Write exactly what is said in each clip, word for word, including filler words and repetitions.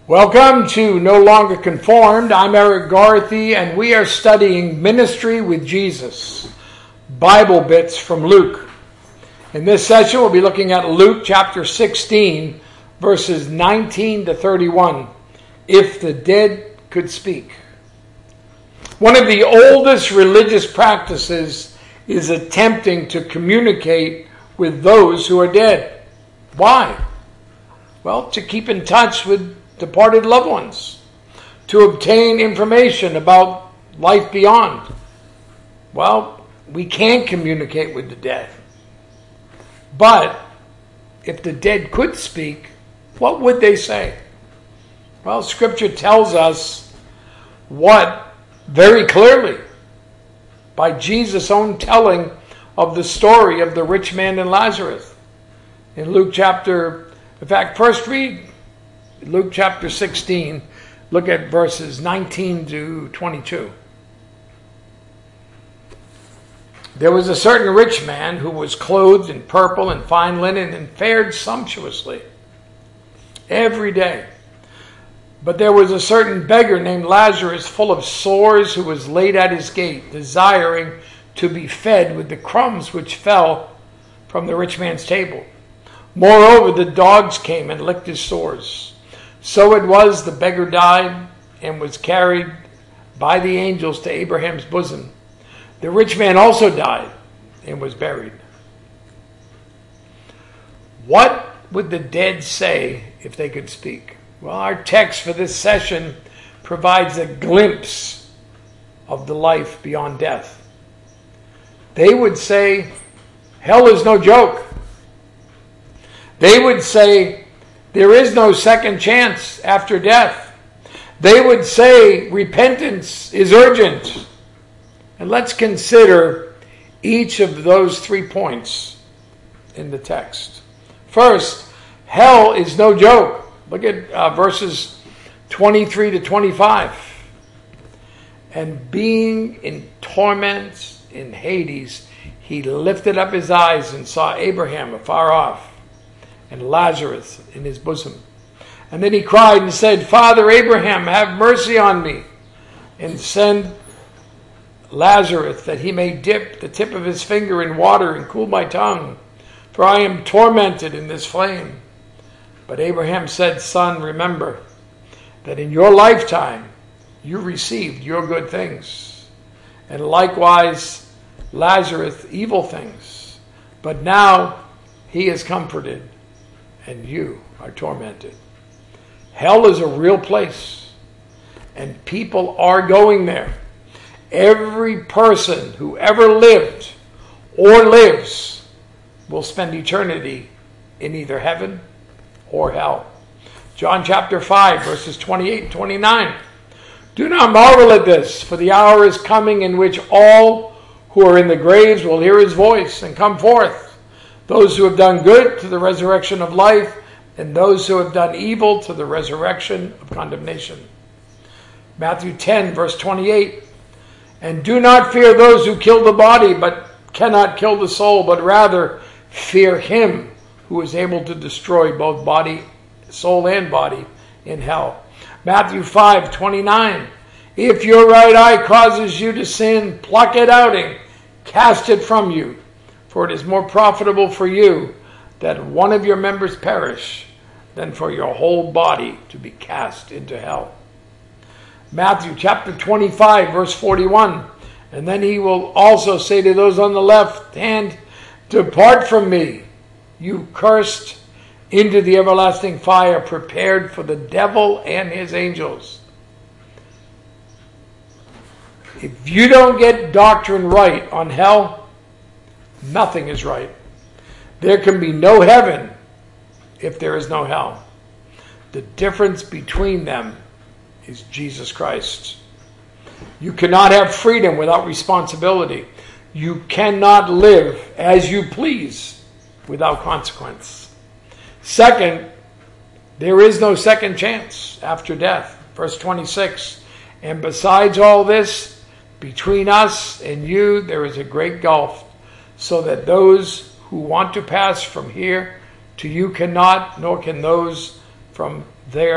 Welcome to No Longer Conformed. I'm Eric Garthy, and we are studying Ministry with Jesus, Bible bits from Luke. In this session, we'll be looking at Luke chapter sixteen, verses nineteen to thirty-one, If the Dead Could Speak. One of the oldest religious practices is attempting to communicate with those who are dead. Why? Well, to keep in touch with departed loved ones, to obtain information about life beyond. Well, we can't communicate with the dead. But if the dead could speak, what would they say? Well, Scripture tells us what very clearly by Jesus' own telling of the story of the rich man and Lazarus. In Luke chapter, in fact, first read Luke chapter sixteen, look at verses nineteen to twenty-two. There was a certain rich man who was clothed in purple and fine linen and fared sumptuously every day. But there was a certain beggar named Lazarus, full of sores, who was laid at his gate, desiring to be fed with the crumbs which fell from the rich man's table. Moreover, the dogs came and licked his sores. So it was, the beggar died and was carried by the angels to Abraham's bosom. The rich man also died and was buried. What would the dead say if they could speak? Well, our text for this session provides a glimpse of the life beyond death. They would say, hell is no joke. They would say, there is no second chance after death. They would say repentance is urgent. And let's consider each of those three points in the text. First, hell is no joke. Look at uh, verses twenty-three to twenty-five. And being in torment in Hades, he lifted up his eyes and saw Abraham afar off, and Lazarus in his bosom. And then he cried and said, Father Abraham, have mercy on me, and send Lazarus that he may dip the tip of his finger in water and cool my tongue, for I am tormented in this flame. But Abraham said, Son, remember that in your lifetime you received your good things, and likewise Lazarus evil things. But now he is comforted, and you are tormented. Hell is a real place, and people are going there. Every person who ever lived or lives will spend eternity in either heaven or hell. John chapter five, verses twenty-eight and twenty-nine. Do not marvel at this, for the hour is coming in which all who are in the graves will hear his voice and come forth. Those who have done good to the resurrection of life, and those who have done evil to the resurrection of condemnation. Matthew ten, verse twenty-eight. And do not fear those who kill the body, but cannot kill the soul, but rather fear him who is able to destroy both body, soul and body in hell. Matthew five, twenty-nine. If your right eye causes you to sin, pluck it out and cast it from you. For it is more profitable for you that one of your members perish than for your whole body to be cast into hell. Matthew chapter twenty-five, verse forty-one. And then he will also say to those on the left hand, Depart from me, you cursed, into the everlasting fire prepared for the devil and his angels. If you don't get doctrine right on hell, nothing is right. There can be no heaven if there is no hell. The difference between them is Jesus Christ. You cannot have freedom without responsibility. You cannot live as you please without consequence. Second, there is no second chance after death. Verse twenty-six. And besides all this, between us and you there is a great gulf, so that those who want to pass from here to you cannot, nor can those from there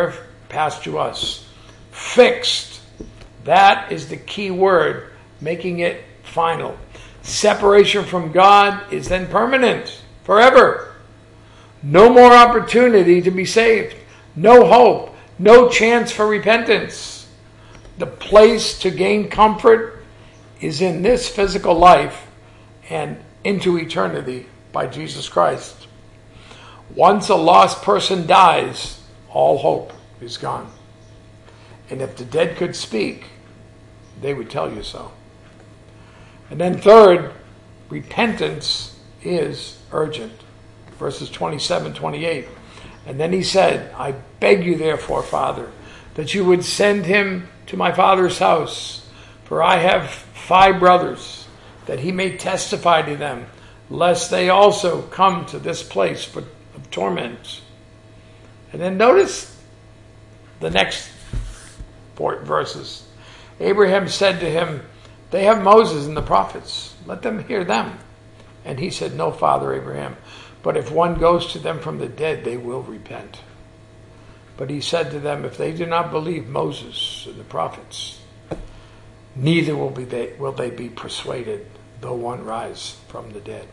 passed to us. Fixed. That is the key word, making it final. Separation from God is then permanent, forever. No more opportunity to be saved. No hope. No chance for repentance. The place to gain comfort is in this physical life and into eternity by Jesus Christ. Once a lost person dies, all hope is gone. And if the dead could speak, they would tell you so. And then third, repentance is urgent. Verses twenty-seven, twenty-eight. And then he said, I beg you therefore, Father, that you would send him to my father's house, for I have five brothers, that he may testify to them, lest they also come to this place of torment. And then notice the next four verses. Abraham said to him, they have Moses and the prophets. Let them hear them. And he said, no, Father Abraham, but if one goes to them from the dead, they will repent. But he said to them, if they do not believe Moses and the prophets, neither will, be they, will they be persuaded, though one rise from the dead.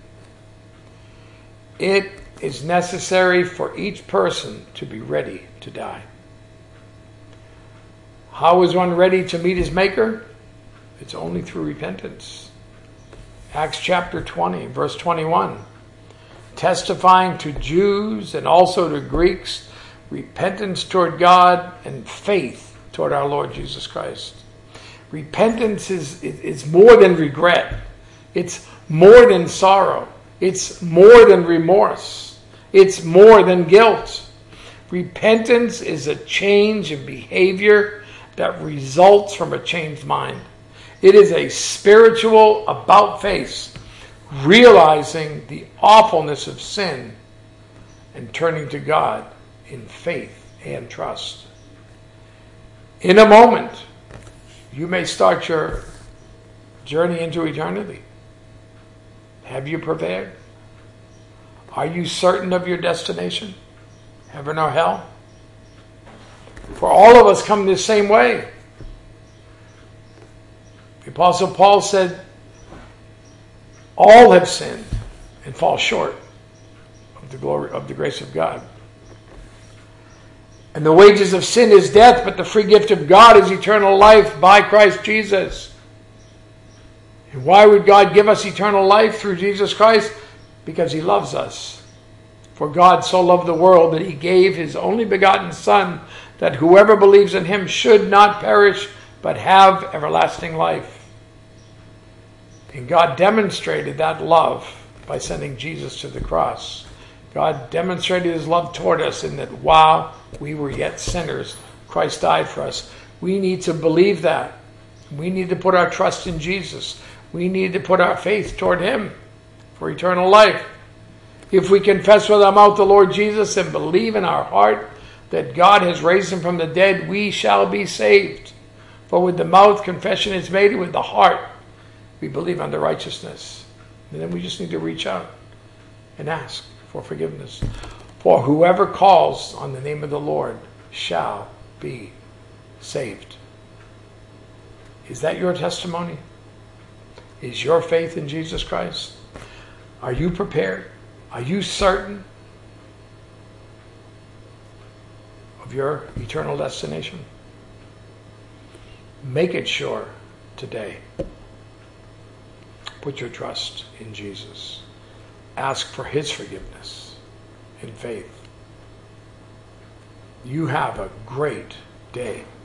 It is necessary for each person to be ready to die. How is one ready to meet his Maker? It's only through repentance. Acts chapter twenty, verse twenty-one. Testifying to Jews and also to Greeks, repentance toward God and faith toward our Lord Jesus Christ. Repentance is, is more than regret. It's more than sorrow. It's more than remorse. It's more than guilt. Repentance is a change in behavior that results from a changed mind. It is a spiritual about-face, realizing the awfulness of sin and turning to God in faith and trust. In a moment, you may start your journey into eternity. Have you prepared? Are you certain of your destination? Heaven or hell? For all of us come the same way. The Apostle Paul said, all have sinned and fall short of the glory of the grace of God. And the wages of sin is death, but the free gift of God is eternal life by Christ Jesus. And why would God give us eternal life through Jesus Christ? Because he loves us. For God so loved the world that he gave his only begotten Son, that whoever believes in him should not perish, but have everlasting life. And God demonstrated that love by sending Jesus to the cross. God demonstrated his love toward us in that while we were yet sinners, Christ died for us. We need to believe that. We need to put our trust in Jesus. We need to put our faith toward him for eternal life. If we confess with our mouth the Lord Jesus and believe in our heart that God has raised him from the dead, we shall be saved. For with the mouth confession is made, and with the heart we believe unto righteousness. And then we just need to reach out and ask for forgiveness. For whoever calls on the name of the Lord shall be saved. Is that your testimony? Is your faith in Jesus Christ? Are you prepared? Are you certain of your eternal destination? Make it sure today. Put your trust in Jesus. Ask for his forgiveness in faith. You have a great day.